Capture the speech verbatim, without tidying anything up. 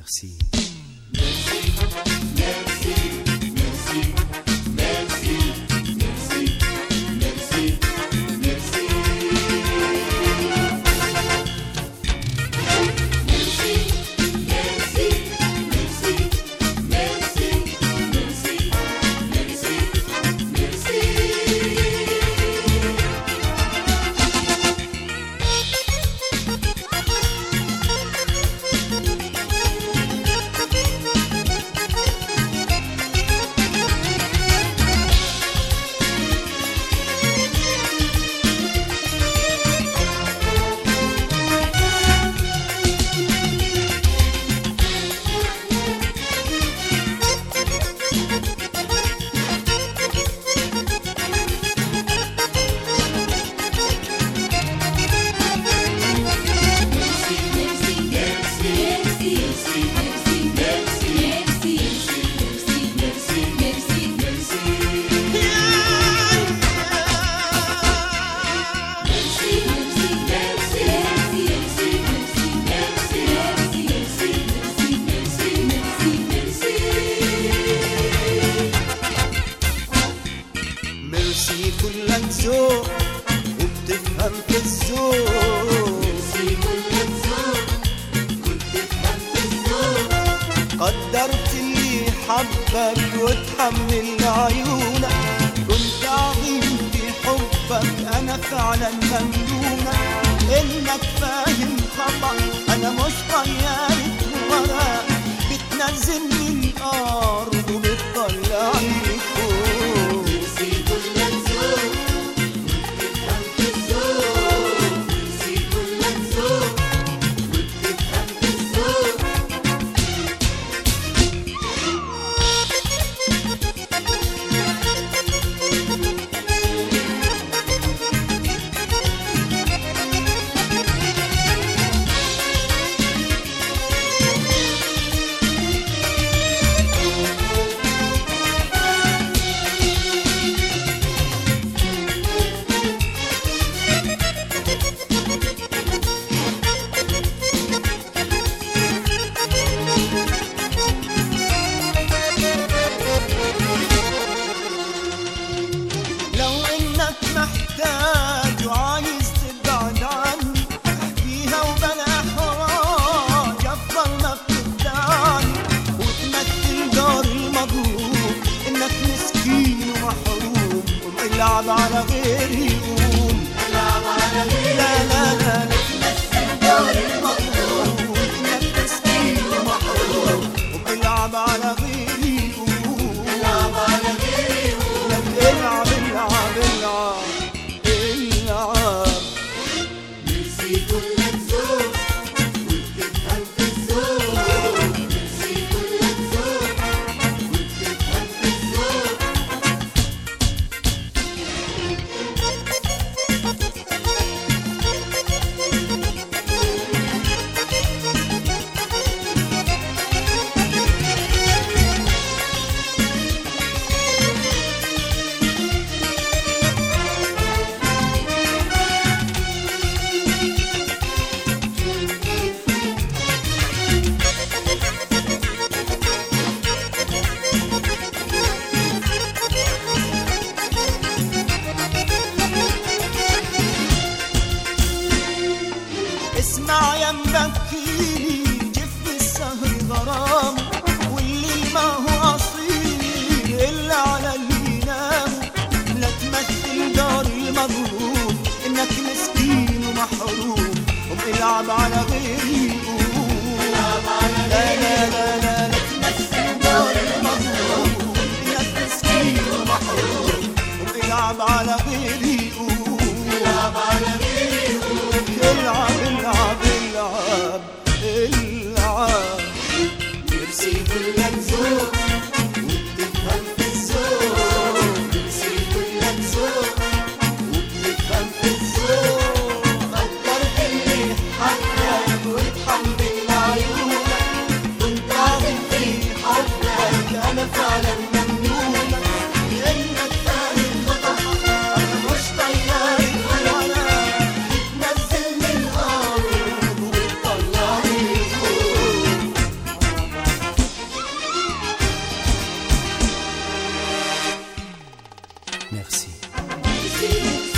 Merci. ميرسي كلك ذوق وبتفهم في الذوق. ميرسي كلك ذوق وبتفهم في الذوق. قدرت اللي حبك وتحمل عيونك. كنت عظيم في حبك أنا فعلا ممنونة. إنك فاهم خطأ أنا مش طيارة ورق. بتنزلني الأرض وبتطلعني فوق. محتاج وعايز تبعد عني احكيها وبلا احراج. افضل ما بتخدعني وتمثل دار المظلوم انك مسكين ومحروم. وملعب على غيري يقوم العب على غيري. لا لا لا لا تمثل دار المظلوم انك مسكين ومحروم. وملعب على غيري يقوم العب على غيري يقوم. العب العب العب ميرسي كلك ذوق وبتفهم في الذوق. ميرسي كلك ذوق وبتفهم في الذوق. اسمع يا مبكيني جف السهر غرام. واللي ما هو أصيل إلا على اللي ينام. لا تمثل دار المظلوم إنك مسكين ومحروم. وملعب على غيري يقوم لا لا لا لا لا تمثل دار المظلوم إنك مسكين ومحروم. وملعب على غيري يقوم العب على غيري يقوم. العب العب العب العب Merci.